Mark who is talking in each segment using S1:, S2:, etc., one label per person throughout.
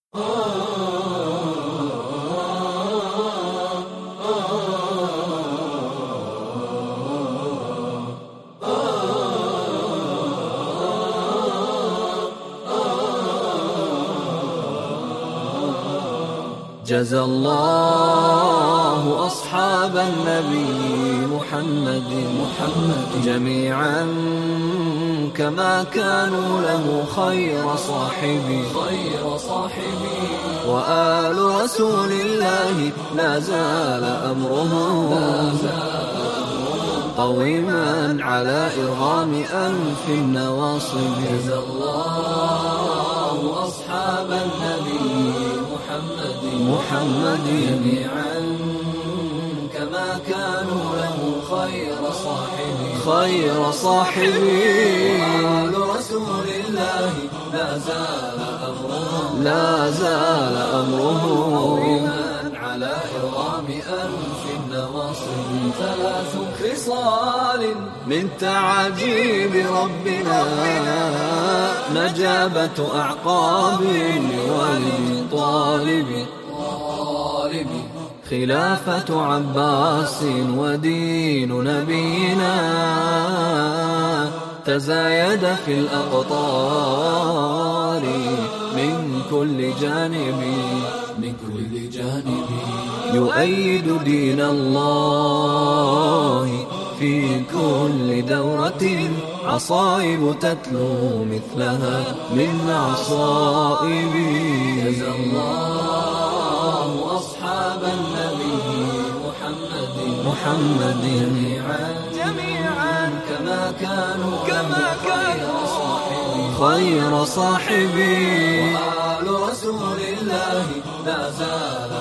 S1: جزى الله أصحاب النبي محمد جميعا كما كانوا له خير صاحبي وآل رسول الله لا زال أمرهم قويما على إرغام أنف النواصب. جزى الله أصحاب النبي محمد جميعا كما كانوا له خير صاحبي وآل رسول الله لا زال أمره قويما على إرغام أنف النواصب. 3 خصال من تعاجيب ربنا نجابة أعقاب لولي طالب خلافة عباس ودين نبينا تزايد في الأقطار من كل جانب يؤيد دين الله في كل دورة عصائب تتلو مثلها من عصائب. جزى الله أصحاب النبي محمد جميعا كما كانوا خير صاحبي وآل رسول الله لا زال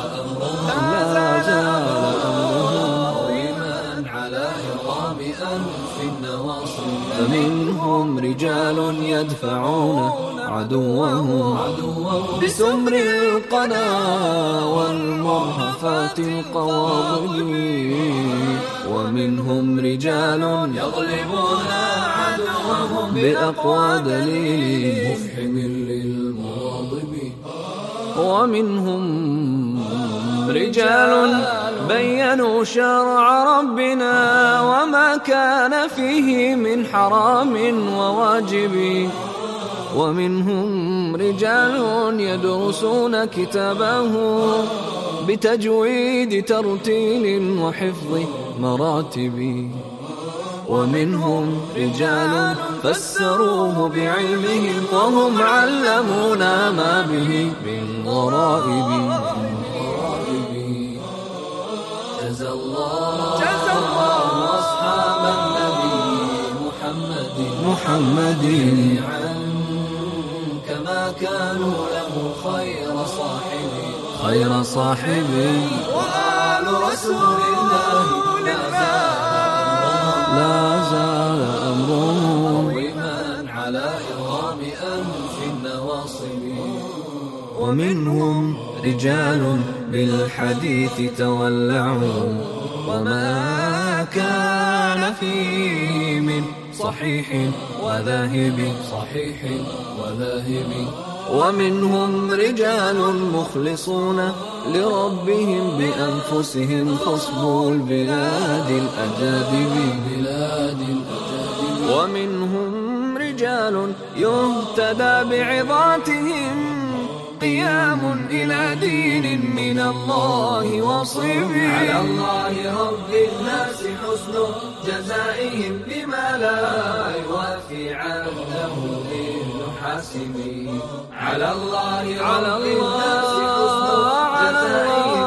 S1: أمرهم قويما على إرغام أنف النواصب. فمنهم رجال يدفعون عدوهم بسمر القنا والمرهفات القواضب ومنهم رجال يغلبون عدوهم بأقوى دليل مفحم للمواضب ومنهم رجال بيّنوا شرع ربنا وما كان فيه من حرام وواجب ومنهم رجال يدرسون كتابه بتجويد ترتيل وحفظ مراتب ومنهم رجال فسروه بعلمهم وهم علمونا ما به من غرائب. جزى الله أصحاب النبي محمد كما كانوا له خير صاحبي وآل رسول الله لا زال أمرهم قويما على إرغام أنف النواصب. ومنهم رجال بالحديث تولعوا وما كان فيه من صحيح وذاهب ومنهم رجال مخلصون لربهم بأنفسهم خصبوا البلاد الأجادب ومنهم رجال يهتدى بعظاتهم قيام إلى دين من الله وصيب. على الله رب الناس حسن جزائهم بما لا يوافي عهده للحاسب. على الله رب الناس حسن جزائهم